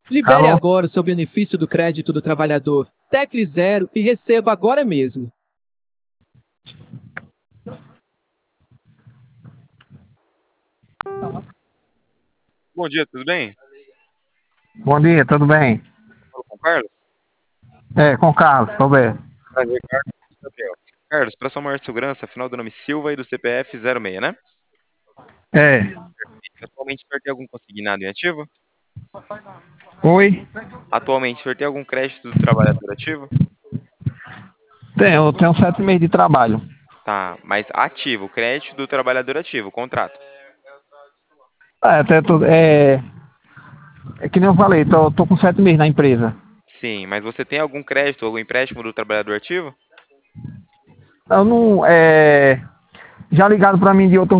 Libere Alô? agora o seu benefício do crédito do trabalhador. Tecle zero e receba agora mesmo. Bom dia, tudo bem? Bom dia, tudo bem? Falo com o Carlos? É, com o Carlos, Roberto. Prazer, Carlos. Gabriel. Carlos, para sua maior segurança, final do nome Silva e do CPF 06, né? É. Atualmente o senhor tem algum consignado em ativo? Oi? Atualmente o senhor tem algum crédito do trabalhador ativo? Eu tenho 7 meses de trabalho. Tá, mas ativo, crédito do trabalhador ativo, contrato. É que nem eu falei, tô com 7 meses na empresa. Sim, mas você tem algum crédito, algum empréstimo do trabalhador ativo? Eu não, já ligaram pra mim de outro